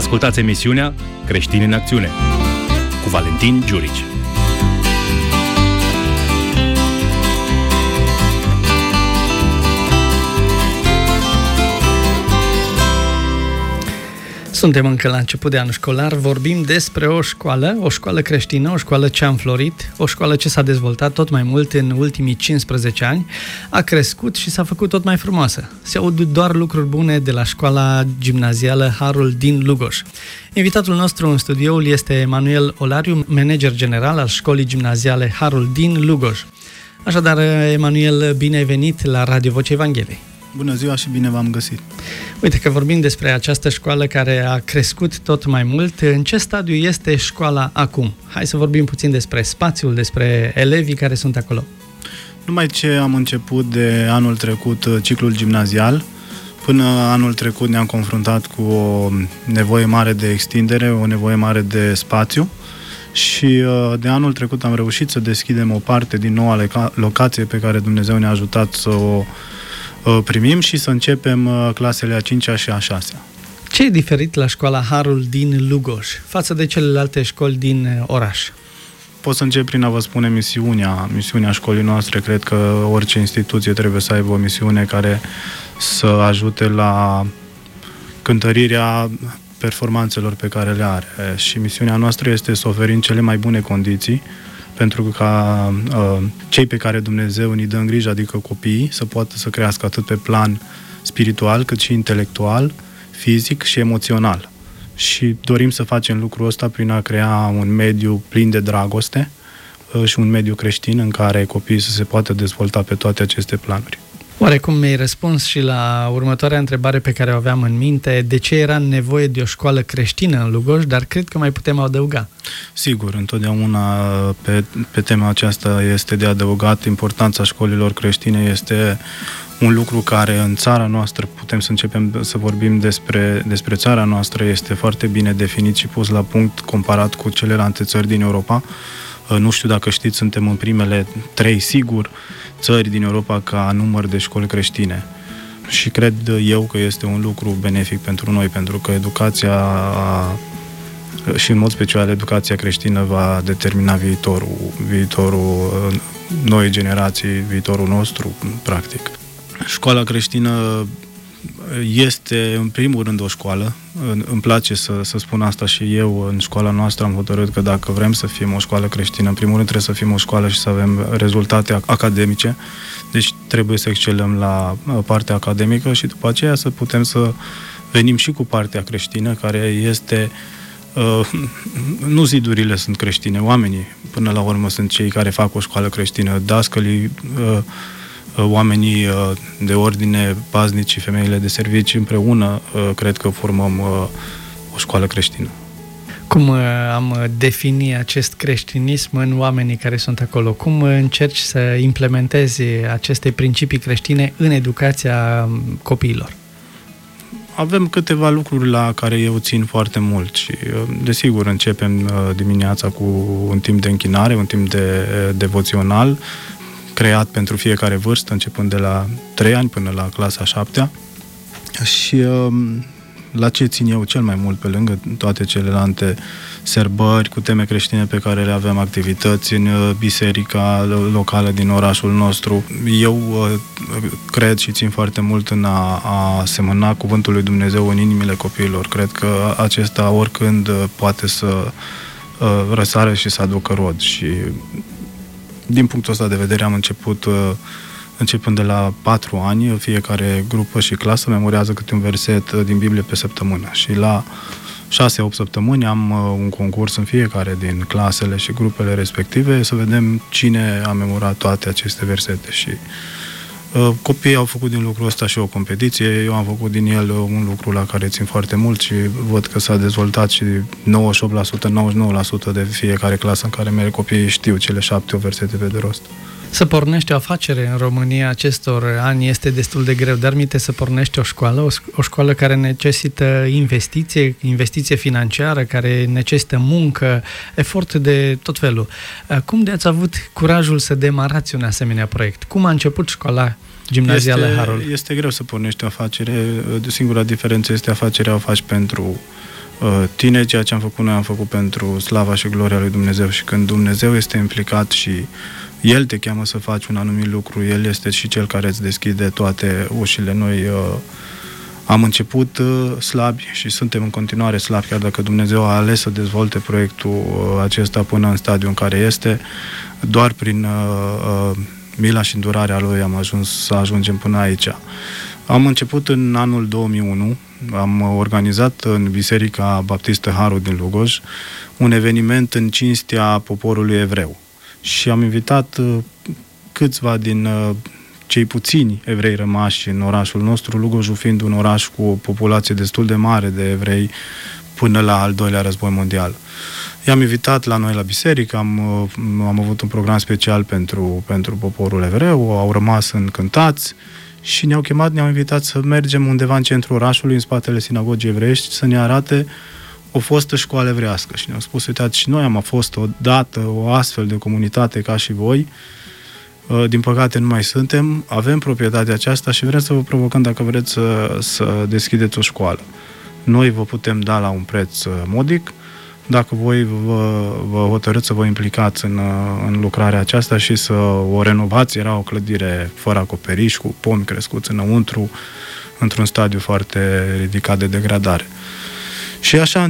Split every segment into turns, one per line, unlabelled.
Ascultați emisiunea Creștini în Acțiune cu Valentin Giurici.
Suntem încă la început de anul școlar, vorbim despre o școală creștină, o școală ce a înflorit, o școală ce s-a dezvoltat tot mai mult în ultimii 15 ani, a crescut și s-a făcut tot mai frumoasă. Se aud doar lucruri bune de la școala gimnazială Harul din Lugoj. Invitatul nostru în studioul este Emanuel Olariu, manager general al școlii gimnaziale Harul din Lugoj. Așadar, Emanuel, bine ai venit la Radio Vocea Evangheliei.
Bună ziua și bine v-am găsit!
Uite că vorbim despre această școală care a crescut tot mai mult. În ce stadiu este școala acum? Hai să vorbim puțin despre spațiul, despre elevii care sunt acolo.
Numai ce am început de anul trecut ciclul gimnazial, până anul trecut ne-am confruntat cu o nevoie mare de extindere, o nevoie mare de spațiu și de anul trecut am reușit să deschidem o parte din noua locație pe care Dumnezeu ne-a ajutat să o primim și să începem clasele a 5-a și a 6-a.
Ce e diferit la școala Harul din Lugoj față de celelalte școli din oraș?
Pot să încep prin a vă spune misiunea școlii noastre. Cred că orice instituție trebuie să aibă o misiune care să ajute la cântărirea performanțelor pe care le are. Și misiunea noastră este să oferim cele mai bune condiții pentru ca cei pe care Dumnezeu îi dă în grijă, adică copiii, să poată să crească atât pe plan spiritual, cât și intelectual, fizic și emoțional. Și dorim să facem lucrul ăsta prin a crea un mediu plin de dragoste și un mediu creștin în care copiii să se poată dezvolta pe toate aceste planuri.
Oarecum mi-ai răspuns și la următoarea întrebare pe care o aveam în minte, de ce era nevoie de o școală creștină în Lugoj, dar cred că mai putem adăuga.
Sigur, întotdeauna pe tema aceasta este de adăugat. Importanța școlilor creștine este un lucru care în țara noastră, putem să începem să vorbim despre țara noastră, este foarte bine definit și pus la punct comparat cu celelalte țări din Europa. Nu știu dacă știți, suntem în primele 3, sigur, țări din Europa ca număr de școli creștine. Și cred eu că este un lucru benefic pentru noi, pentru că educația și în mod special educația creștină va determina viitorul noi generații, viitorul nostru, practic. Școala creștină este în primul rând o școală. Îmi place să spun asta și eu. În școala noastră am hotărât că dacă vrem să fim o școală creștină, în primul rând trebuie să fim o școală și să avem rezultate academice. Deci trebuie să excelăm la partea academică și după aceea să putem să venim și cu partea creștină, care este... Nu zidurile sunt creștine, oamenii până la urmă sunt cei care fac o școală creștină, dascălii, oamenii de ordine, paznici, femeile de servicii împreună, cred că formăm o școală creștină.
Cum am defini acest creștinism în oamenii care sunt acolo? Cum încerci să implementezi aceste principii creștine în educația copiilor?
Avem câteva lucruri la care eu țin foarte mult și, desigur, începem dimineața cu un timp de închinare, un timp de devoțional, creat pentru fiecare vârstă, începând de la 3 ani până la clasa 7-a. Și la ce țin eu cel mai mult, pe lângă toate celelalte sărbări cu teme creștine pe care le avem, activități în biserica locală din orașul nostru, eu cred și țin foarte mult în a semăna cuvântul lui Dumnezeu în inimile copiilor. Cred că acesta oricând poate să răsare și să aducă rod. Și din punctul ăsta de vedere am începând de la 4 ani, fiecare grupă și clasă memorează câte un verset din Biblie pe săptămână. Și la 6-8 săptămâni am un concurs în fiecare din clasele și grupele respective să vedem cine a memorat toate aceste versete. Și copiii au făcut din lucrul ăsta și o competiție, eu am făcut din el un lucru la care țin foarte mult și văd că s-a dezvoltat și 98%, 99% de fiecare clasă în care merg copiii știu cele 7-8 versete pe de rost.
Să pornești o afacere în România acestor ani este destul de greu, dar minte să pornești o școală, o școală care necesită investiție financiară, care necesită muncă, efort de tot felul. Cum de ați avut curajul să demarați un asemenea proiect? Cum a început școala gimnazială Harul?
Este greu să pornești o afacere. Singura diferență este afacerea o faci pentru tine. Ceea ce am făcut noi am făcut pentru slava și gloria lui Dumnezeu, și când Dumnezeu este implicat și El te cheamă să faci un anumit lucru, El este și Cel care îți deschide toate ușile. Noi am început slabi și suntem în continuare slabi, chiar dacă Dumnezeu a ales să dezvolte proiectul acesta până în stadiul în care este. Doar prin mila și îndurarea Lui am ajuns să ajungem până aici. Am început în anul 2001, am organizat în Biserica Baptistă Harul din Lugoj un eveniment în cinstea poporului evreu. Și am invitat câțiva din cei puțini evrei rămași în orașul nostru, Lugojul fiind un oraș cu o populație destul de mare de evrei până la al doilea război mondial. I-am invitat la noi la biserică, am avut un program special pentru poporul evreu, au rămas încântați și ne-au chemat, ne-au invitat să mergem undeva în centrul orașului, în spatele sinagogii evreiești, să ne arate o fostă școală evrească. Și ne-au spus, uitați, și noi am fost odată o astfel de comunitate ca și voi. Din păcate nu mai suntem, avem proprietatea aceasta și vrem să vă provocăm dacă vreți să deschideți o școală. Noi vă putem da la un preț modic, dacă voi vă hotărâți să vă implicați în lucrarea aceasta și să o renovați. Era o clădire fără acoperiș, cu pomi crescuți înăuntru, într-un stadiu foarte ridicat de degradare. Și așa a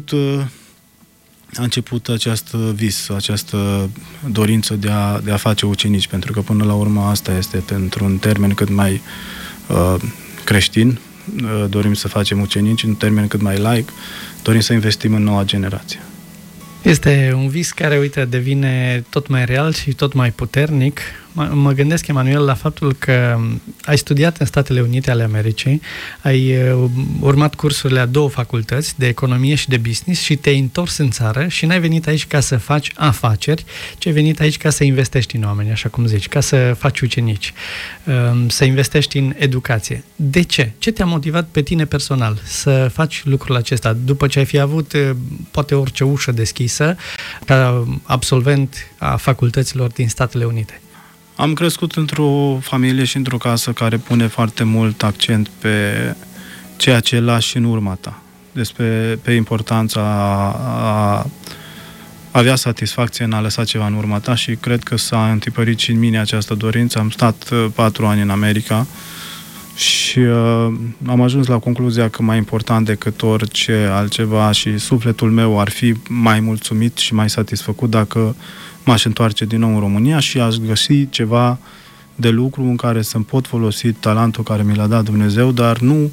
început acest vis, această dorință de a face ucenici, pentru că până la urmă asta este într-un termen cât mai creștin. Dorim să facem ucenici, în termen cât mai laic, dorim să investim în noua generație.
Este un vis care, uite, devine tot mai real și tot mai puternic. Mă gândesc, Emanuel, la faptul că ai studiat în Statele Unite ale Americii, ai urmat cursurile a 2 facultăți, de economie și de business, și te-ai întors în țară și n-ai venit aici ca să faci afaceri, ci ai venit aici ca să investești în oameni, așa cum zici, ca să faci ucenici, să investești în educație. De ce? Ce te-a motivat pe tine personal să faci lucrul acesta, după ce ai fi avut poate orice ușă deschisă ca absolvent a facultăților din Statele Unite?
Am crescut într-o familie și într-o casă care pune foarte mult accent pe ceea ce lași în urma ta, pe importanța a avea satisfacție în a lăsa ceva în urma ta, și cred că s-a întipărit și în mine această dorință. Am stat 4 ani în America și am ajuns la concluzia că mai important decât orice altceva și sufletul meu ar fi mai mulțumit și mai satisfăcut dacă m-aș întoarce din nou în România și aș găsi ceva de lucru în care să-mi pot folosi talentul care mi l-a dat Dumnezeu, dar nu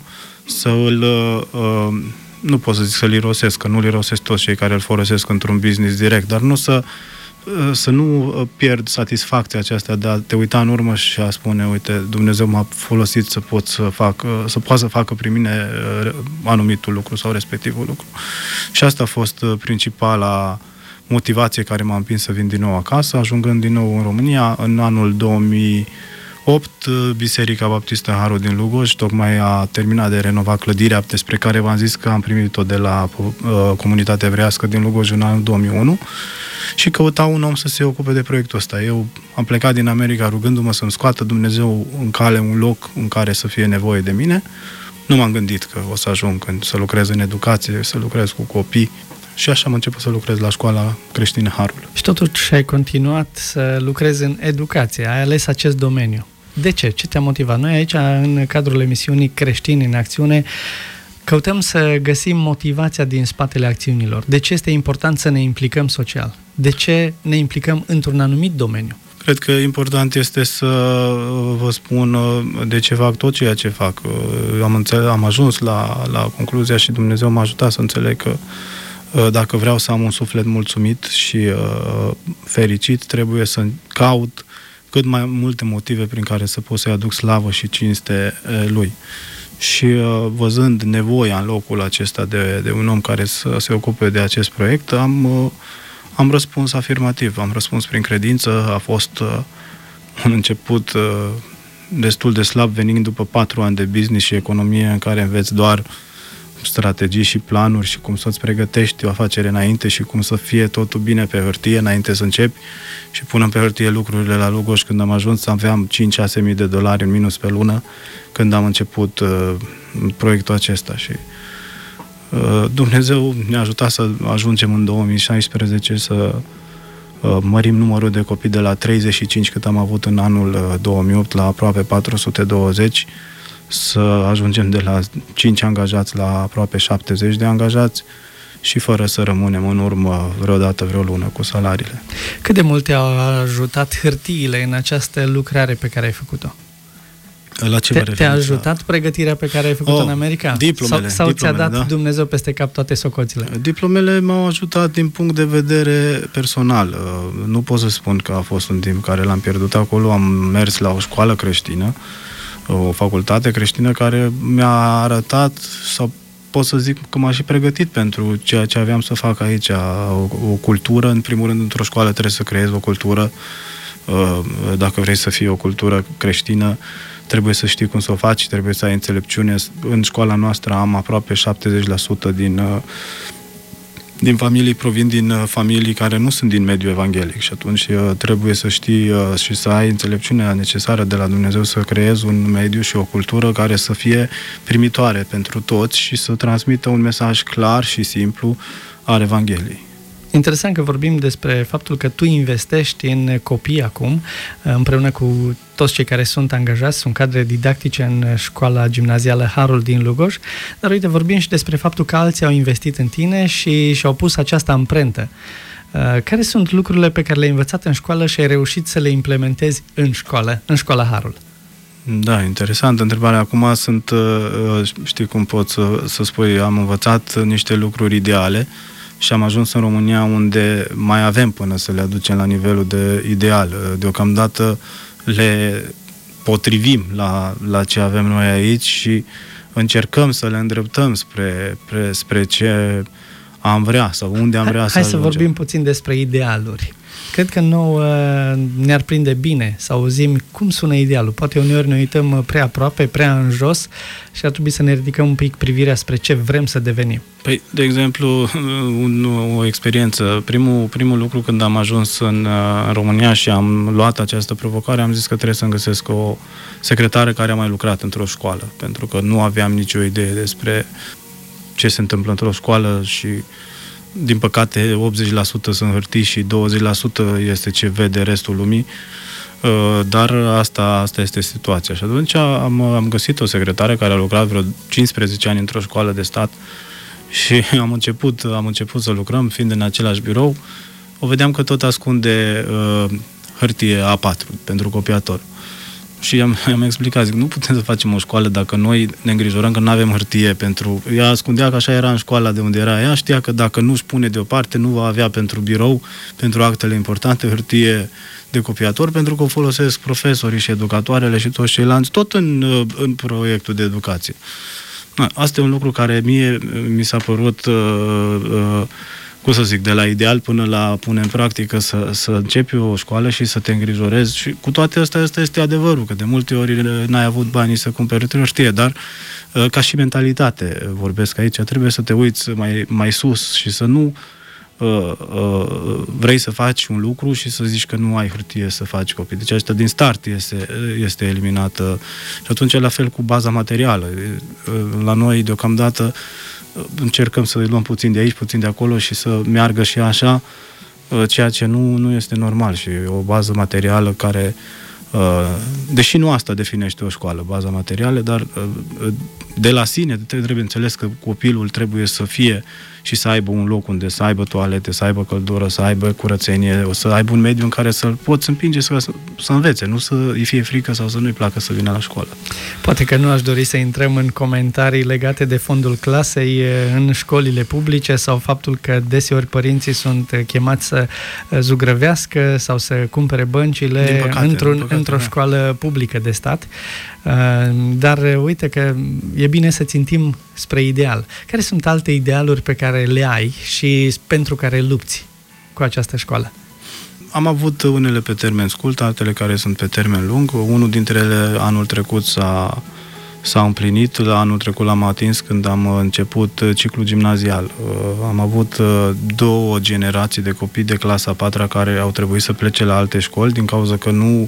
nu pot să zic să-l irosesc, că nu-l irosesc toți cei care îl folosesc într-un business direct, dar nu să nu pierd satisfacția aceasta de a te uita în urmă și a spune, uite, Dumnezeu m-a folosit să poată să facă prin mine anumitul lucru sau respectivul lucru. Și asta a fost principala motivație care m-a împins să vin din nou acasă, ajungând din nou în România. În anul 2008, Biserica Baptistă Harul din Lugoj tocmai a terminat de renovat clădirea despre care v-am zis că am primit-o de la comunitatea evreiască din Lugoj în anul 2001 și căuta un om să se ocupe de proiectul ăsta. Eu am plecat din America rugându-mă să-mi scoată Dumnezeu în cale un loc în care să fie nevoie de mine. Nu m-am gândit că o să ajung să lucrez în educație, să lucrez cu copii. Și așa am început să lucrez la Școala Creștină Harul.
Și totuși ai continuat să lucrezi în educație, ai ales acest domeniu. De ce? Ce te-a motivat? Noi aici, în cadrul emisiunii Creștini în Acțiune, căutăm să găsim motivația din spatele acțiunilor. De ce este important să ne implicăm social? De ce ne implicăm într-un anumit domeniu?
Cred că important este să vă spun de ce fac tot ceea ce fac. Am ajuns la concluzia și Dumnezeu m-a ajutat să înțeleg că dacă vreau să am un suflet mulțumit și fericit, trebuie să caut cât mai multe motive prin care să pot să-i aduc slavă și cinste lui. Și văzând nevoia în locul acesta de un om care să se ocupe de acest proiect, am răspuns afirmativ, am răspuns prin credință. A fost un început destul de slab, venind după 4 ani de business și economie în care înveți doar strategii și planuri și cum să-ți pregătești o afacere înainte și cum să fie totul bine pe hârtie înainte să începi, și punem pe hârtie lucrurile la Lugoj. Când am ajuns, aveam $5-6 mii în minus pe lună când am început proiectul acesta și Dumnezeu ne-a ajutat să ajungem în 2016 să mărim numărul de copii de la 35 cât am avut în anul 2008 la aproape 420, să ajungem de la 5 angajați la aproape 70 de angajați și fără să rămânem în urmă vreodată vreo lună cu salariile.
Cât de mult te-au ajutat hârtiile în această lucrare pe care ai făcut-o?
La ce
te-a ajutat pregătirea pe care ai făcut-o în America?
Diplomele.
Sau ți-a dat
da?
Dumnezeu peste cap toate socoțile?
Diplomele m-au ajutat din punct de vedere personal. Nu pot să spun că a fost un timp care l-am pierdut acolo. Am mers la o școală creștină, o facultate creștină care mi-a arătat, sau pot să zic că m-a și pregătit pentru ceea ce aveam să fac aici. O cultură, în primul rând, într-o școală trebuie să creezi o cultură. Dacă vrei să fie o cultură creștină, trebuie să știi cum să o faci, trebuie să ai înțelepciune. În școala noastră am aproape 70% din familii provin din familii care nu sunt din mediul evanghelic și atunci trebuie să știi și să ai înțelepciunea necesară de la Dumnezeu să creezi un mediu și o cultură care să fie primitoare pentru toți și să transmită un mesaj clar și simplu al Evangheliei.
Interesant că vorbim despre faptul că tu investești în copii acum, împreună cu toți cei care sunt angajați, sunt cadre didactice în școala gimnazială Harul din Lugoj, dar uite, vorbim și despre faptul că alții au investit în tine și și-au pus această amprentă. Care sunt lucrurile pe care le-ai învățat în școală și ai reușit să le implementezi în școala Harul?
Da, interesant întrebarea. Acum știi cum pot să spui, am învățat niște lucruri ideale și am ajuns în România unde mai avem până să le aducem la nivelul de ideal. Deocamdată le potrivim la ce avem noi aici și încercăm să le îndreptăm spre ce am vrea sau unde am vrea să ajungem.
Hai să vorbim puțin despre idealuri. Cred că nouă ne-ar prinde bine să auzim cum sună idealul. Poate uneori ne uităm prea aproape, prea în jos și ar trebui să ne ridicăm un pic privirea spre ce vrem să devenim.
Păi, de exemplu, o experiență. Primul lucru când am ajuns în România și am luat această provocare, am zis că trebuie să-mi găsesc o secretară care a mai lucrat într-o școală, pentru că nu aveam nicio idee despre ce se întâmplă într-o școală și din păcate 80% sunt hârtii și 20% este ce vede restul lumii, dar asta este situația. Și atunci am găsit o secretară care a lucrat vreo 15 ani într-o școală de stat și am început să lucrăm, fiind în același birou. O vedeam că tot ascunde hârtie A4 pentru copiator. Și i-am explicat, zic, nu putem să facem o școală dacă noi ne îngrijorăm că nu avem hârtie pentru... Ea ascundea că așa era în școala de unde era ea, știa că dacă nu își pune deoparte, nu va avea pentru birou, pentru actele importante, hârtie de copiator, pentru că o folosesc profesorii și educatoarele și toți ceilalți, tot în proiectul de educație. Asta e un lucru care mie mi s-a părut... cum să zic, de la ideal până la pune în practică, să începi o școală și să te îngrijorezi. Și cu toate astea, asta este adevărul, că de multe ori n-ai avut banii să cumperi hârtie, dar ca și mentalitate vorbesc aici, trebuie să te uiți mai sus și să nu vrei să faci un lucru și să zici că nu ai hârtie să faci copii. Deci asta din start este eliminată. Și atunci la fel cu baza materială. La noi deocamdată încercăm să îi luăm puțin de aici, puțin de acolo și să meargă și așa, ceea ce nu este normal și o bază materială care, deși nu asta definește o școală, baza materială, dar de la sine trebuie înțeles că copilul trebuie să fie și să aibă un loc unde să aibă toalete, să aibă căldură, să aibă curățenie, să aibă un mediu în care să-l poți împinge să învețe, nu să îi fie frică sau să nu-i placă să vină la școală. Poate
că nu aș dori să intrăm în comentarii legate de fondul clasei în școlile publice sau faptul că deseori părinții sunt chemați să zugrăvească sau să cumpere băncile într-o școală publică de stat. Dar uite că e bine să țintim spre ideal. Care sunt alte idealuri pe care le ai și pentru care lupți cu această școală?
Am avut unele pe termen scurt, altele care sunt pe termen lung. Unul dintre ele anul trecut s-a împlinit. Anul trecut l-am atins când am început ciclul gimnazial. Am avut 2 generații de copii de clasa 4-a care au trebuit să plece la alte școli din cauza că nu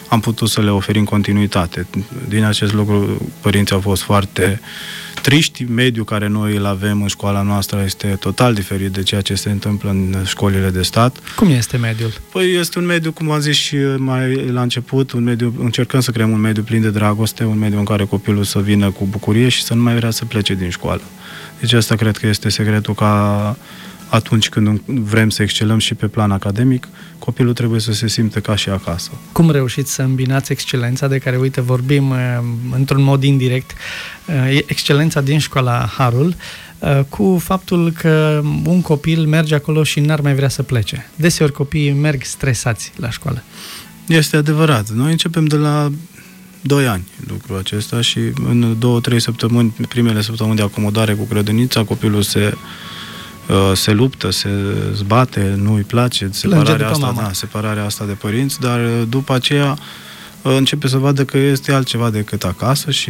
am putut să le oferim continuitate. Din acest lucru, părinții au fost foarte triști. Mediul care noi îl avem în școala noastră este total diferit de ceea ce se întâmplă în școlile de stat.
Cum este mediul?
Păi este un mediu, cum am zis și mai la început, un mediu, încercăm să creăm un mediu plin de dragoste, un mediu în care copilul să vină cu bucurie și să nu mai vrea să plece din școală. Deci asta cred că este secretul, ca atunci când vrem să excelăm și pe plan academic, copilul trebuie să se simte ca și acasă.
Cum reușiți să îmbinați excelența de care, uite, vorbim într-un mod indirect, excelența din școala Harul, cu faptul că un copil merge acolo și n-ar mai vrea să plece? Deseori copiii merg stresați la școală.
Este adevărat. Noi începem de la 2 ani lucrul acesta și în 2-3 săptămâni, primele săptămâni de acomodare cu grădinița, copilul se luptă, se zbate, nu îi place separarea asta de părinți, dar după aceea începe să vadă că este altceva decât acasă și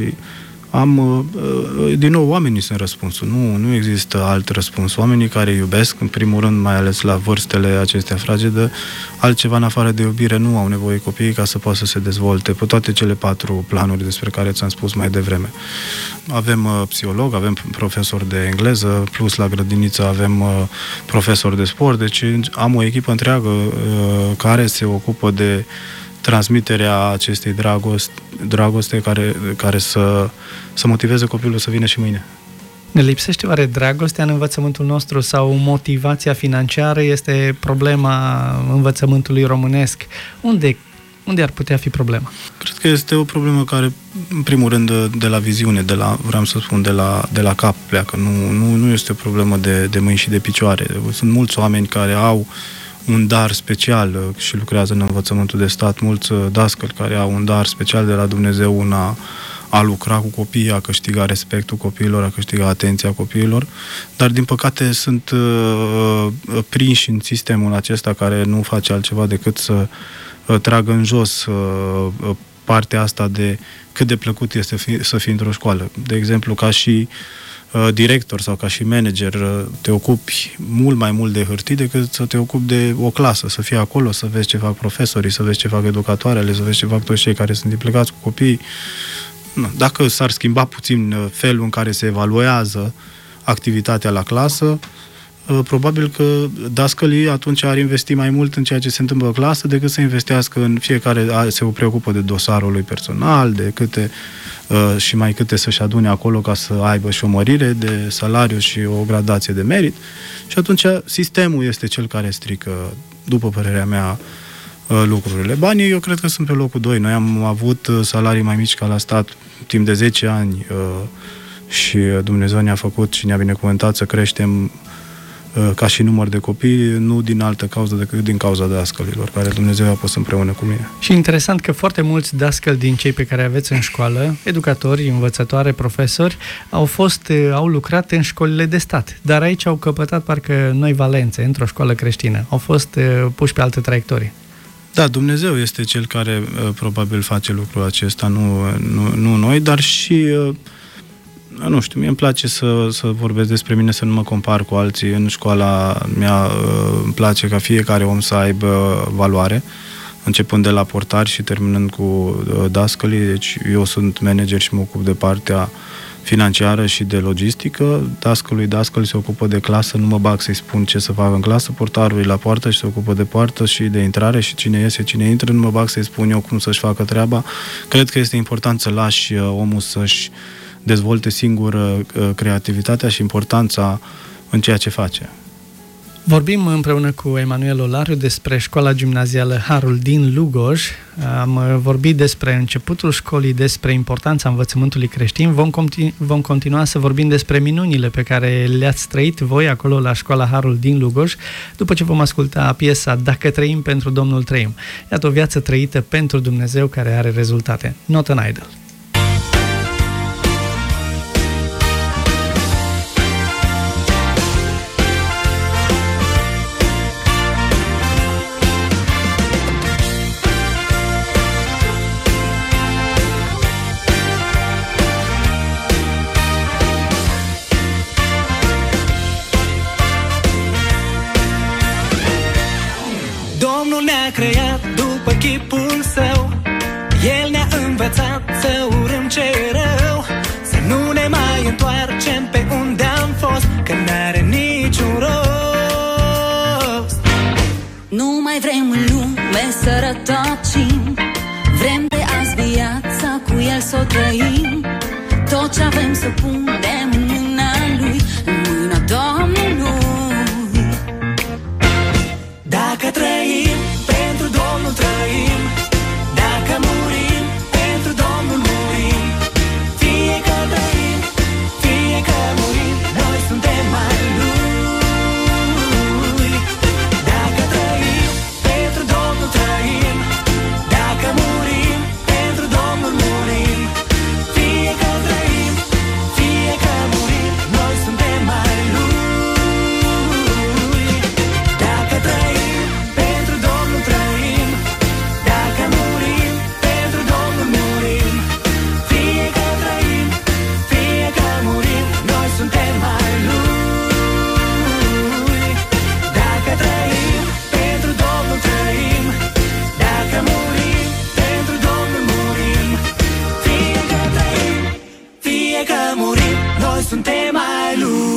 din nou, oamenii sunt răspunsul. Nu există alt răspuns. Oamenii care iubesc, în primul rând, mai ales la vârstele acestea fragede, altceva în afară de iubire nu au nevoie copiii ca să poată să se dezvolte pe toate cele 4 planuri despre care ți-am spus mai devreme. Avem psiholog, avem profesor de engleză, plus la grădiniță avem profesor de sport, deci am o echipă întreagă care se ocupă de transmiterea acestei dragoste care să motiveze copilul să vină și mâine.
Ne lipsește oare dragostea în învățământul nostru sau motivația financiară este problema învățământului românesc? Unde ar putea fi problema?
Cred că este o problemă care, în primul rând, de la viziune, vreau să spun, de la cap pleacă. Nu este o problemă de mâini și de picioare. Sunt mulți oameni care au un dar special și lucrează în învățământul de stat, mulți dascăli care au un dar special de la Dumnezeu în a lucra cu copiii, a câștiga respectul copiilor, a câștiga atenția copiilor, dar din păcate sunt prinși în sistemul acesta care nu face altceva decât să tragă în jos partea asta de cât de plăcut este să fii într-o școală. De exemplu, ca și director sau ca și manager te ocupi mult mai mult de hârtii decât să te ocupi de o clasă, să fii acolo, să vezi ce fac profesorii, să vezi ce fac educatoarele, să vezi ce fac toți cei care sunt implicați cu copiii. Dacă s-ar schimba puțin felul în care se evaluează activitatea la clasă, probabil că dascălii atunci ar investi mai mult în ceea ce se întâmplă în clasă decât să investească în fiecare, se preocupă de dosarul lui personal, de câte și mai câte să-și adune acolo ca să aibă și o mărire de salariu și o gradație de merit. Și atunci sistemul este cel care strică, după părerea mea, lucrurile. Banii, eu cred că sunt pe locul 2. Noi am avut salarii mai mici ca la stat timp de 10 ani și Dumnezeu ne-a făcut și ne-a binecuvântat să creștem ca și număr de copii, nu din altă cauză decât din cauza dascălilor, care Dumnezeu a pus împreună cu mine.
Și interesant că foarte mulți dascăli din cei pe care aveți în școală, educatori, învățătoare, profesori, au lucrat în școlile de stat, dar aici au căpătat parcă noi valențe într-o școală creștină. Au fost puși pe altă traiectorie.
Da, Dumnezeu este cel care probabil face lucrul acesta, nu noi, dar și nu știu, mie îmi place să vorbesc despre mine, să nu mă compar cu alții. În școala mea îmi place ca fiecare om să aibă valoare, începând de la portari și terminând cu dascălii. Deci eu sunt manager și mă ocup de partea financiară și de logistică. Dascălul se ocupă de clasă, nu mă bag să-i spun ce să facă în clasă. Portarul e la poartă și se ocupă de poartă și de intrare și cine iese, cine intră, nu mă bag să-i spun eu cum să-și facă treaba. Cred că este important să lași omul să-și dezvolte singur creativitatea și importanța în ceea ce face.
Vorbim împreună cu Emanuel Olariu despre școala gimnazială Harul din Lugoj. Am vorbit despre începutul școlii, despre importanța învățământului creștin. Vom continua să vorbim despre minunile pe care le-ați trăit voi acolo la școala Harul din Lugoj, după ce vom asculta piesa Dacă trăim pentru Domnul trăim. Iată o viață trăită pentru Dumnezeu care are rezultate. Not an idol.
Domnul ne-a creat după chipul său, să rătăcim. Vrem de azi viața, cu el să o trăim. Tot ce avem să punem în mâna lui, în mâna Domnului. Dacă trăim, pentru Domnul trăim. Dacă murim, pentru Domnul murim. Fie că trăim, fie că murim, noi suntem ai Lui. Dacă trăim, pentru Domnul trăim. Dacă murim, pentru Domnul murim. Fie că trăim, fie că murim, noi suntem ai Lui. Dacă trăim, pentru Domnul trăim. Dacă murim, pentru Domnul murim. Fie că trăim, fie că murim, noi suntem ai Lui. Dacă trăim, pentru Domnul trăim. Dacă murim, pentru Domnul murim. Fie că trăim, fie că murim, noi suntem ai Lui.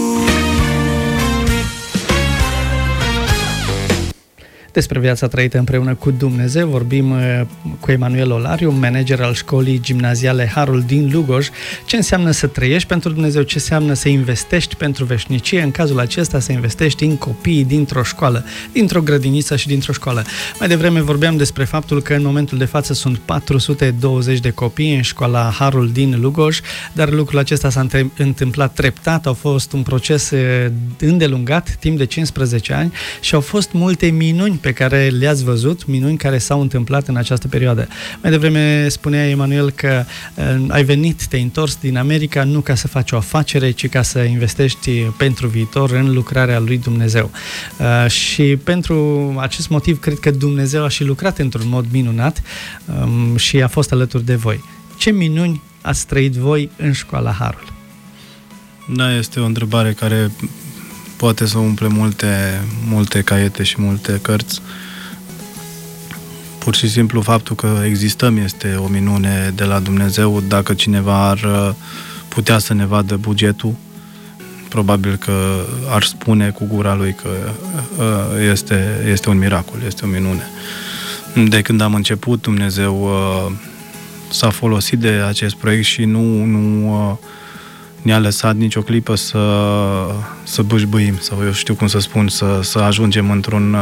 Despre viața trăită împreună cu Dumnezeu vorbim cu Emanuel Olariu, manager al școlii gimnaziale Harul din Lugoj. Ce înseamnă să trăiești pentru Dumnezeu, ce înseamnă să investești pentru veșnicie, în cazul acesta să investești în copiii dintr-o școală, dintr-o grădiniță și dintr-o școală. Mai devreme vorbeam despre faptul că în momentul de față sunt 420 de copii în școala Harul din Lugoj, dar lucrul acesta s-a întâmplat treptat, a fost un proces îndelungat, timp de 15 ani și au fost multe minuni pe care le-ați văzut, minuni care s-au întâmplat în această perioadă. Mai devreme spunea Emanuel că ai venit, te-ai întors din America nu ca să faci o afacere, ci ca să investești pentru viitor în lucrarea lui Dumnezeu. Și pentru acest motiv cred că Dumnezeu a și lucrat într-un mod minunat și a fost alături de voi. Ce minuni ați trăit voi în școala Harul?
Da, este o întrebare care poate să umple multe caiete și multe cărți. Pur și simplu faptul că existăm este o minune de la Dumnezeu. Dacă cineva ar putea să ne vadă bugetul, probabil că ar spune cu gura lui că este un miracol, este o minune. De când am început, Dumnezeu s-a folosit de acest proiect și nu ne-a lăsat nicio clipă să bâșbâim, sau eu știu cum să spun, să ajungem într-un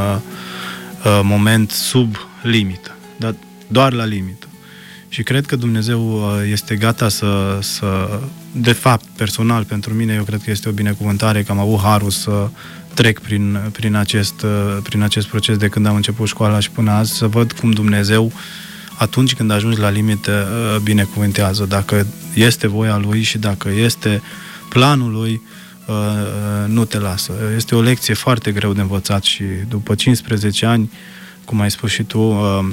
moment sub limită, dar doar la limită. Și cred că Dumnezeu este gata să de fapt, personal, pentru mine, eu cred că este o binecuvântare că am avut harul să trec prin acest proces de când am început școala și până azi, să văd cum Dumnezeu, atunci când ajungi la limită, binecuvântează. Dacă este voia Lui și dacă este planul Lui, nu te lasă. Este o lecție foarte greu de învățat și după 15 ani, cum ai spus și tu,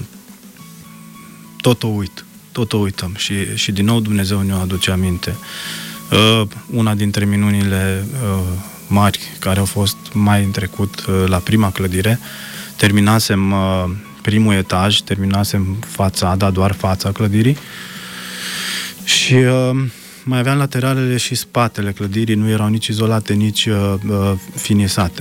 tot o uităm și din nou Dumnezeu ne-o aduce aminte. Una dintre minunile mari care au fost mai în trecut la prima clădire, terminasem primul etaj, terminasem fațada, doar fața clădirii și mai aveam lateralele și spatele clădirii, nu erau nici izolate, nici finisate.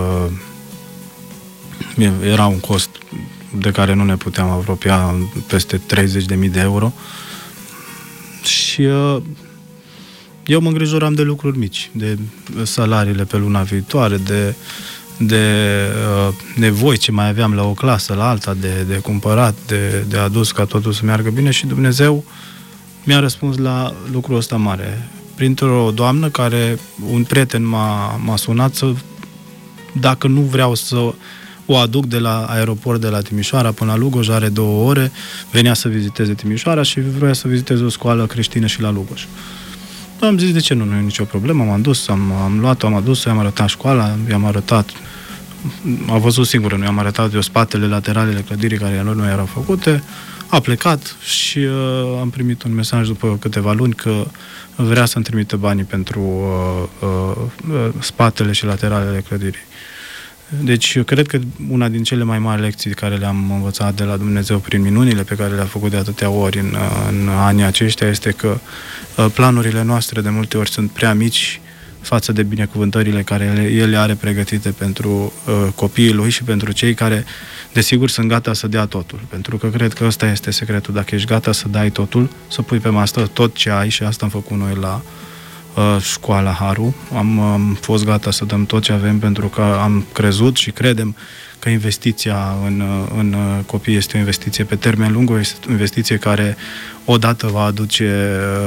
Era un cost de care nu ne puteam apropia, peste 30.000 de euro și eu mă îngrijoram de lucruri mici, de salariile pe luna viitoare, de nevoi ce mai aveam la o clasă, la alta, de cumpărat, de adus ca totul să meargă bine și Dumnezeu mi-a răspuns la lucrul ăsta mare. Printr-o doamnă care, un prieten m-a sunat dacă nu vreau să o aduc de la aeroport de la Timișoara până la Lugoj, are 2 ore, venea să viziteze Timișoara și vrea să viziteze o școală creștină și la Lugoj. Am zis, de ce nu e nicio problemă, m-am dus, am luat-o, am adus-o, i-am arătat școala, i-am arătat, a văzut singură, nu i-am arătat eu spatele, lateralele clădirii care nu erau făcute, a plecat și am primit un mesaj după câteva luni că vrea să-mi trimite banii pentru spatele și lateralele clădirii. Deci eu cred că una din cele mai mari lecții care le-am învățat de la Dumnezeu prin minunile pe care le-a făcut de atâtea ori în anii aceștia este că planurile noastre de multe ori sunt prea mici față de binecuvântările care el le are pregătite pentru copiii lui și pentru cei care, desigur, sunt gata să dea totul. Pentru că cred că ăsta este secretul. Dacă ești gata să dai totul, să pui pe masă tot ce ai, și asta am făcut noi la școala Haru. Am fost gata să dăm tot ce avem, pentru că am crezut și credem că investiția în copii este o investiție pe termen lung, o investiție care odată va aduce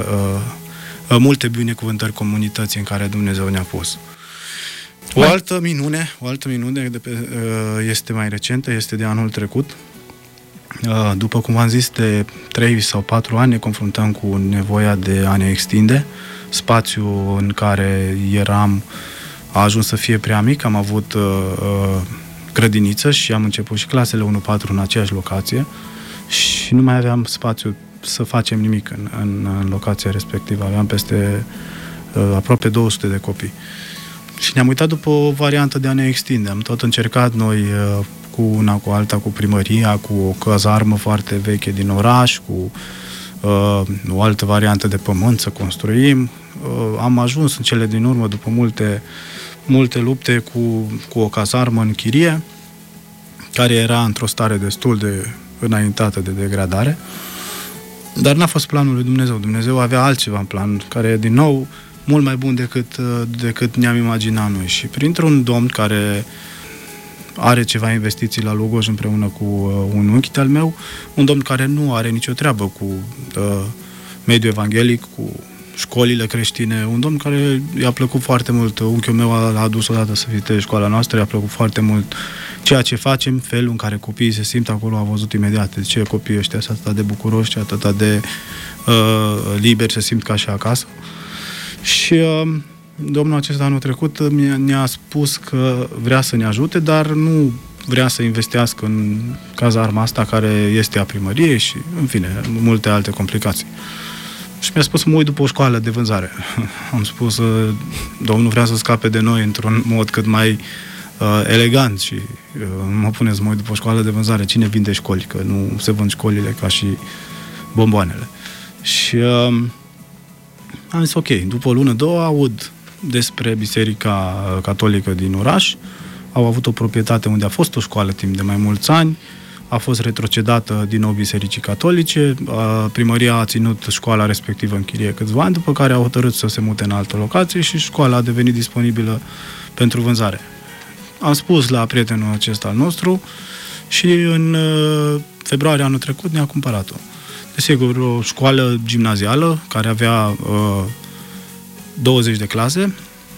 multe binecuvântări comunității în care Dumnezeu ne-a pus. O altă minune este mai recentă, este de anul trecut. După cum v-am zis, de 3 sau 4 ani ne confruntăm cu nevoia de a ne extinde. Spațiul în care eram a ajuns să fie prea mic, am avut grădiniță și am început și clasele 1-4 în aceeași locație și nu mai aveam spațiu să facem nimic în locația respectivă. Aveam peste aproape 200 de copii. Și ne-am uitat după o variantă de a ne extinde. Am tot încercat noi cu una, cu alta, cu primăria, cu o cazarmă foarte veche din oraș, cu o altă variantă de pământ să construim. Am ajuns în cele din urmă, după multe lupte, cu o cazarmă în chirie, care era într-o stare destul de înaintată de degradare. Dar n-a fost planul lui Dumnezeu. Dumnezeu avea altceva în plan, care e, din nou, mult mai bun decât ne-am imaginat noi. Și printr-un domn care are ceva investiții la Lugoj împreună cu un unchi al meu, un domn care nu are nicio treabă cu mediul evanghelic, cu școlile creștine, un domn care i-a plăcut foarte mult. Unchiul meu a adus odată să viziteze școala noastră, i-a plăcut foarte mult ceea ce facem, felul în care copiii se simt acolo, a văzut imediat de ce copiii ăștia sunt atât de bucuroși, atât de liberi, se simt ca și acasă. Și domnul acesta anul trecut ne-a spus că vrea să ne ajute, dar nu vrea să investească în cazarma asta, care este a primăriei și, în fine, multe alte complicații. Și mi-a spus să mă uit după o școală de vânzare. Am spus, domnul vrea să scape de noi într-un mod cât mai elegant și mă pune să mă uit după o școală de vânzare. Cine vinde școli? Că nu se vând școlile ca și bomboanele. Și am zis, ok, după o lună, două, aud despre Biserica Catolică din oraș. Au avut o proprietate unde a fost o școală timp de mai mulți ani, a fost retrocedată din nou Bisericii Catolice, primăria a ținut școala respectivă în chirie câțiva ani, după care a hotărât să se mute în altă locație și școala a devenit disponibilă pentru vânzare. Am spus la prietenul acesta al nostru și în februarie anul trecut ne-a cumpărat-o. Desigur, o școală gimnazială care avea 20 de clase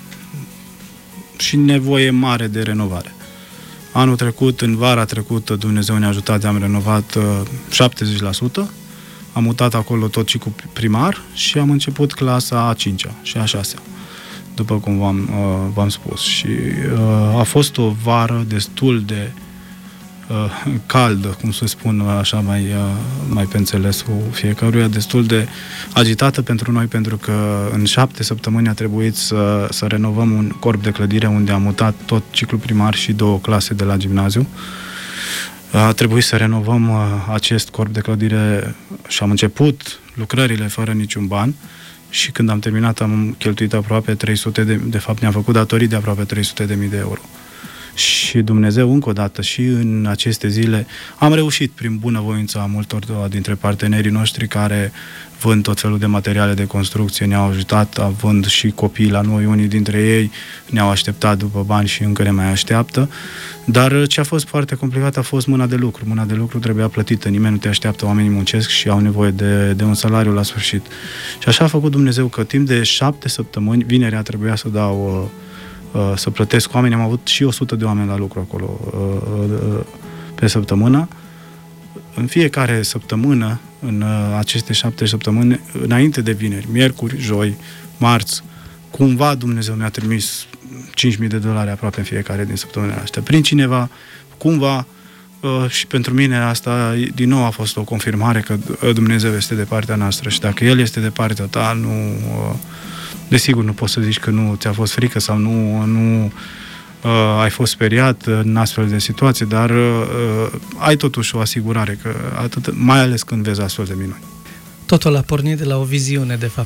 și nevoie mare de renovare. Anul trecut, în vara trecută, Dumnezeu ne-a ajutat, am renovat 70%, am mutat acolo tot ciclul primar și am început clasa a 5-a și a 6-a, după cum v-am spus. Și a fost o vară destul de caldă, cum să spun așa mai pe înțelesul fiecăruia, destul de agitată pentru noi, pentru că în 7 săptămâni a trebuit să renovăm un corp de clădire unde am mutat tot ciclul primar și 2 clase de la gimnaziu. A trebuit să renovăm acest corp de clădire și am început lucrările fără niciun ban și când am terminat am cheltuit aproape 300 de fapt ne-am făcut datorii de aproape 300.000 de euro. Și Dumnezeu, încă o dată, și în aceste zile am reușit, prin bunăvoința multor dintre partenerii noștri care vând tot felul de materiale de construcție, ne-au ajutat, având și copii la noi, unii dintre ei ne-au așteptat după bani și încă ne mai așteaptă, dar ce a fost foarte complicat a fost mâna de lucru. Mâna de lucru trebuia plătită, nimeni nu te așteaptă, oamenii muncesc și au nevoie de un salariu la sfârșit. Și așa a făcut Dumnezeu că timp de 7 săptămâni, vinerea trebuia să plătesc oameni, am avut și 100 de oameni la lucru acolo pe săptămână. În fiecare săptămână, în aceste 7 săptămâni, înainte de vineri, miercuri, joi, marți, cumva Dumnezeu mi-a trimis $5.000 aproape în fiecare din săptămânile astea. Prin cineva, cumva, și pentru mine asta din nou a fost o confirmare că Dumnezeu este de partea noastră și dacă El este de partea ta, desigur, nu poți să zici că nu ți-a fost frică sau nu ai fost speriat în astfel de situații, dar ai totuși o asigurare, că mai ales când vezi astfel de minuni.
Totul a pornit de la o viziune, de fapt.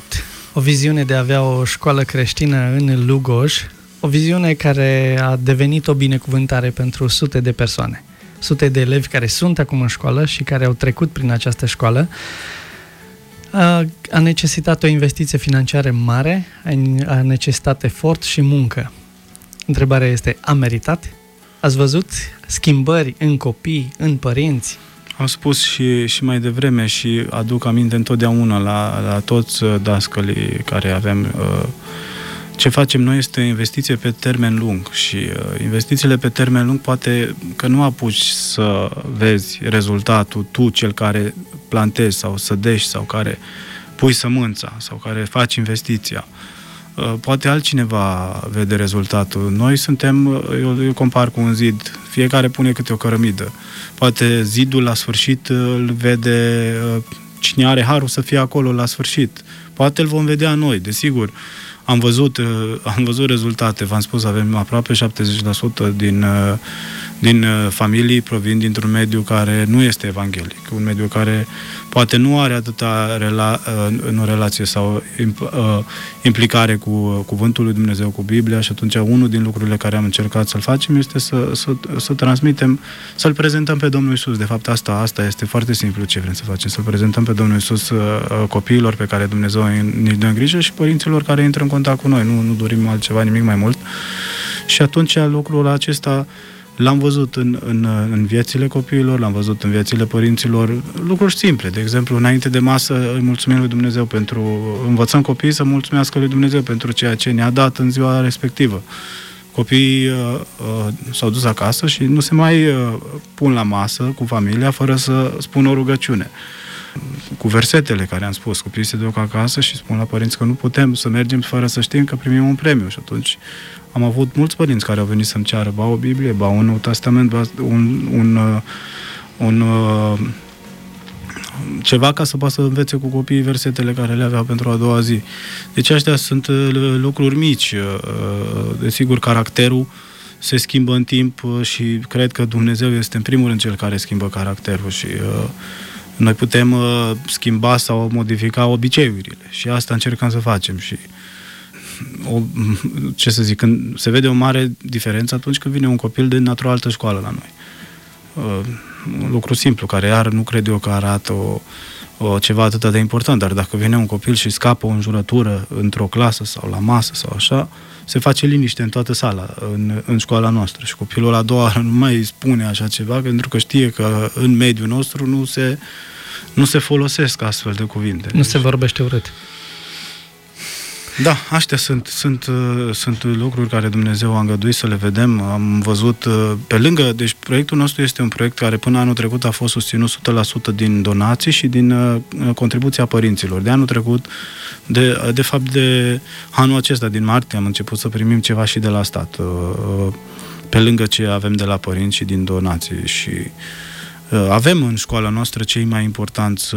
O viziune de a avea o școală creștină în Lugoj, o viziune care a devenit o binecuvântare pentru sute de persoane. Sute de elevi care sunt acum în școală și care au trecut prin această școală. A necesitat o investiție financiară mare, a necesitat efort și muncă. Întrebarea este, a meritat? Ați văzut schimbări în copii, în părinți?
Am spus și mai devreme și aduc aminte întotdeauna la toți dascălii care avem. Ce facem noi este investiție pe termen lung și investițiile pe termen lung poate că nu apuci să vezi rezultatul, tu cel care plantezi sau sădești sau care pui sămânța sau care faci investiția. Poate altcineva vede rezultatul. Noi suntem, eu compar cu un zid, fiecare pune câte o cărămidă. Poate zidul la sfârșit îl vede cine are harul să fie acolo la sfârșit. Poate îl vom vedea noi, desigur. Am văzut rezultate, v-am spus, avem aproape 70% din familii provin dintr-un mediu care nu este evanghelic, un mediu care poate nu are atâta relație sau implicare cu Cuvântul lui Dumnezeu, cu Biblia, și atunci unul din lucrurile care am încercat să-l facem este să transmitem, să-L prezentăm pe Domnul Iisus. De fapt, asta este foarte simplu ce vrem să facem, să-L prezentăm pe Domnul Iisus copiilor pe care Dumnezeu ne dă în grijă și părinților care intră în contact cu noi. Nu dorim altceva, nimic mai mult. Și atunci lucrul acesta l-am văzut în viețile copiilor, l-am văzut în viețile părinților, lucruri simple. De exemplu, înainte de masă îi mulțumim lui Dumnezeu învățăm copiii să mulțumească lui Dumnezeu pentru ceea ce ne-a dat în ziua respectivă. Copiii s-au dus acasă și nu se mai pun la masă cu familia fără să spună o rugăciune. Cu versetele care am spus, copiii se duc acasă și spun la părinți că nu putem să mergem fără să știm că primim un premiu. Și atunci am avut mulți părinți care au venit să-mi ceară ba o Biblie, ba un Nou Testament, ba ceva ca să poată să învețe cu copiii versetele care le aveau pentru a doua zi. Deci astea sunt lucruri mici. Desigur, caracterul se schimbă în timp și cred că Dumnezeu este în primul rând cel care schimbă caracterul și noi putem schimba sau modifica obiceiurile și asta încercăm să facem și când se vede o mare diferență atunci când vine un copil din într-o altă școală la noi. Un lucru simplu, care iar nu cred eu că arată ceva atât de important, dar dacă vine un copil și scapă o înjurătură într-o clasă sau la masă sau așa, se face liniște în toată sala, în școala noastră. Și copilul a doua nu mai spune așa ceva, pentru că știe că în mediul nostru nu se folosesc astfel de cuvinte.
Nu se vorbește urât.
Da, astea sunt lucruri care Dumnezeu a îngăduit să le vedem. Am văzut pe lângă, deci proiectul nostru este un proiect care până anul trecut a fost susținut 100% din donații și din contribuția părinților. De anul trecut, de fapt de anul acesta, din martie, am început să primim ceva și de la stat, pe lângă ce avem de la părinți și din donații. Și avem în școala noastră cei mai importanți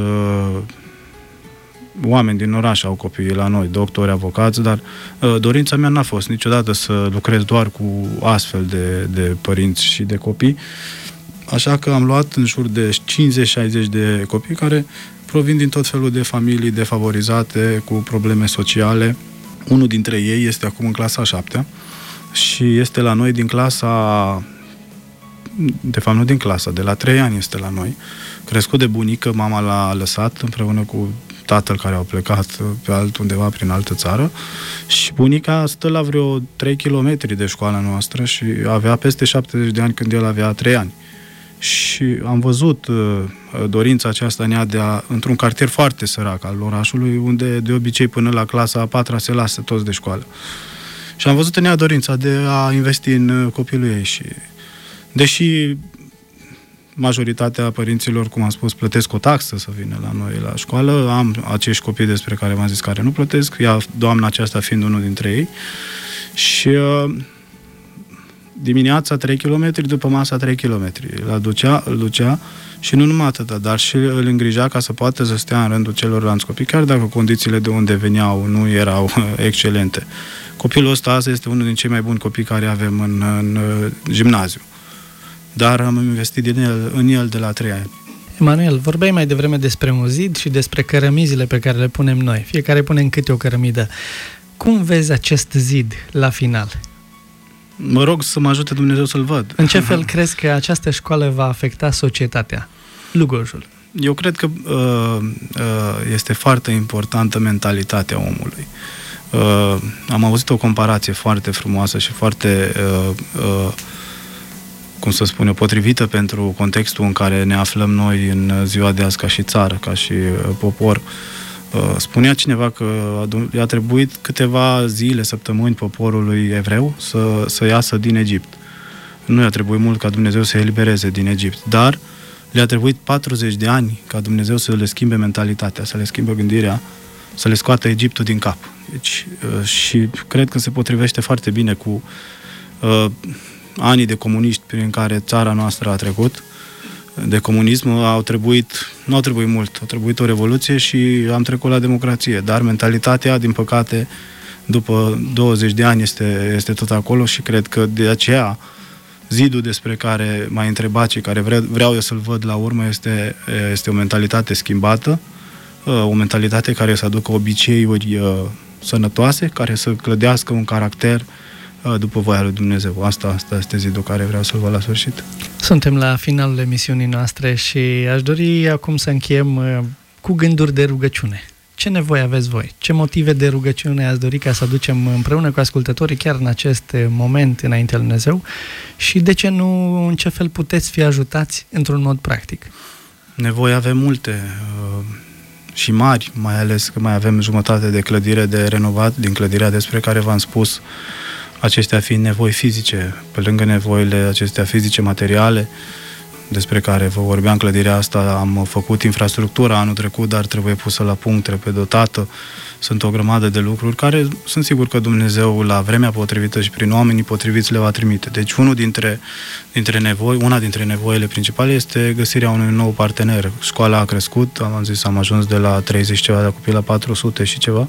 oameni din oraș au copiii la noi, doctori, avocați, dar dorința mea n-a fost niciodată să lucrez doar cu astfel de părinți și de copii, așa că am luat în jur de 50-60 de copii care provin din tot felul de familii defavorizate, cu probleme sociale. Unul dintre ei este acum în clasa 7-a și este la noi din clasa, de fapt nu din clasa, de la 3 ani este la noi, crescut de bunică, mama l-a lăsat împreună cu tatăl care au plecat pe altundeva prin altă țară și bunica stă la vreo 3 km de școala noastră și avea peste 70 de ani când el avea 3 ani. Și am văzut dorința aceasta în ea într-un cartier foarte sărac al orașului, unde de obicei până la clasa a 4-a se lasă toți de școală. Și am văzut în ea dorința de a investi în copilul ei și deși majoritatea părinților, cum am spus, plătesc o taxă să vină la noi la școală. Am acești copii despre care v-am zis care nu plătesc, doamna aceasta fiind unul dintre ei. Și dimineața 3 km, după masa 3 km. Îl ducea și nu numai atâta, dar și îl îngrija ca să poată să stea în rândul celorlalți copii, chiar dacă condițiile de unde veneau nu erau excelente. Copilul ăsta azi este unul din cei mai buni copii care avem în gimnaziu. Dar am investit în el de la 3 ani.
Emanuel, vorbeai mai devreme despre un zid și despre cărămizile pe care le punem noi. Fiecare pune în câte o cărămidă. Cum vezi acest zid la final?
Mă rog să mă ajute Dumnezeu să-l văd.
În ce fel crezi că această școală va afecta societatea, Lugojul?
Eu cred că este foarte importantă mentalitatea omului. Am auzit o comparație foarte frumoasă și foarte, cum să spun eu, potrivită pentru contextul în care ne aflăm noi în ziua de azi ca și țară, ca și popor. Spunea cineva că i-a trebuit câteva zile, săptămâni poporului evreu să iasă din Egipt. Nu i-a trebuit mult ca Dumnezeu să elibereze din Egipt, dar le-a trebuit 40 de ani ca Dumnezeu să le schimbe mentalitatea, să le schimbe gândirea, să le scoată Egiptul din cap. Deci, și cred că se potrivește foarte bine cu anii de comuniști prin care țara noastră a trecut. De comunism nu au trebuit mult, a trebuit o revoluție și am trecut la democrație, dar mentalitatea, din păcate, după 20 de ani este tot acolo și cred că de aceea zidul despre care m-ai întrebat și care vreau eu să-l văd la urmă este o mentalitate schimbată, o mentalitate care să aducă obiceiuri sănătoase, care să clădească un caracter după voia lui Dumnezeu. Asta este zidul care vreau să-l văd la sfârșit.
Suntem la finalul emisiunii noastre și aș dori acum să încheiem cu gânduri de rugăciune. Ce nevoie aveți voi? Ce motive de rugăciune ați dori ca să aducem împreună cu ascultătorii chiar în acest moment înaintea lui Dumnezeu? Și de ce nu, în ce fel puteți fi ajutați într-un mod practic?
Nevoi avem multe și mari, mai ales că mai avem jumătate de clădire de renovat din clădirea despre care v-am spus, acestea fiind nevoi fizice, pe lângă nevoile acestea fizice, materiale, despre care vă vorbeam, clădirea asta am făcut infrastructura anul trecut, dar trebuie pusă la punct, trebuie dotată. Sunt o grămadă de lucruri care sunt sigur că Dumnezeu la vremea potrivită și prin oamenii potriviți le va trimite. Deci una dintre nevoile principale este găsirea unui nou partener. Școala a crescut, am ajuns de la 30 ceva de copii la 400 și ceva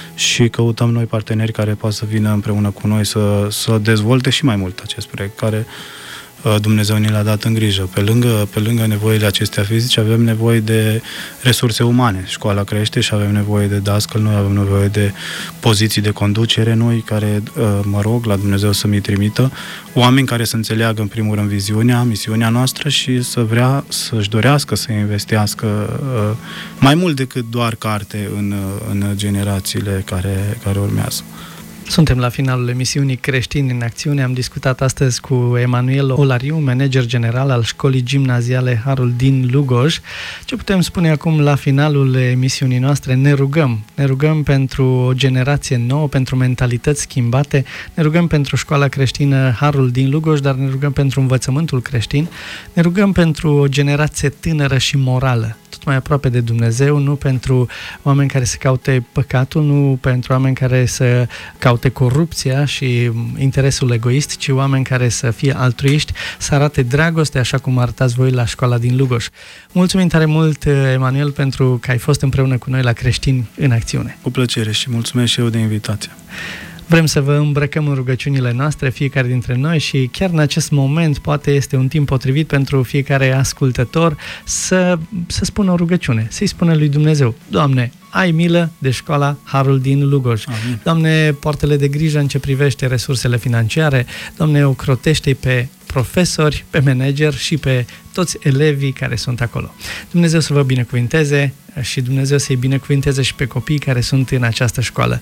și căutăm noi parteneri care pot să vină împreună cu noi să dezvolte și mai mult acest proiect care Dumnezeu ne l-a dat în grijă. Pe lângă nevoile acestea fizice, avem nevoie de resurse umane. Școala crește și avem nevoie de dascăl, noi avem nevoie de poziții de conducere noi, care, mă rog, la Dumnezeu să mi trimită, oameni care să înțeleagă în primul rând viziunea, misiunea noastră și să-și dorească să investească mai mult decât doar carte în generațiile care urmează.
Suntem la finalul emisiunii Creștini în Acțiune. Am discutat astăzi cu Emanuel Olariu, manager general al școlii gimnaziale Harul din Lugoj. Ce putem spune acum la finalul emisiunii noastre? Ne rugăm pentru o generație nouă, pentru mentalități schimbate, ne rugăm pentru școala creștină Harul din Lugoj, dar ne rugăm pentru învățământul creștin, ne rugăm pentru o generație tânără și morală, tot mai aproape de Dumnezeu, nu pentru oameni care să caute păcatul, nu pentru oameni care să caute corupția și interesul egoist, ci oameni care să fie altruiști, să arate dragoste, așa cum arătați voi la școala din Lugoj. Mulțumim tare mult, Emanuel, pentru că ai fost împreună cu noi la Creștini în Acțiune.
Cu plăcere și mulțumesc și eu de invitație.
Vrem să vă îmbrăcăm în rugăciunile noastre, fiecare dintre noi, și chiar în acest moment poate este un timp potrivit pentru fiecare ascultător să spună o rugăciune, să-i spună lui Dumnezeu: Doamne, ai milă de școala Harul din Lugoj. Amin. Doamne, poartă-le de grijă în ce privește resursele financiare. Doamne, ocrotește-i pe profesori, pe manager și pe toți elevii care sunt acolo. Dumnezeu să vă binecuvinteze și Dumnezeu să-i binecuvinteze și pe copiii care sunt în această școală.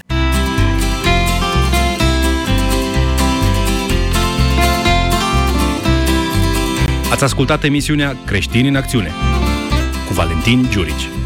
Ați ascultat emisiunea Creștini în Acțiune cu Valentin Giurici.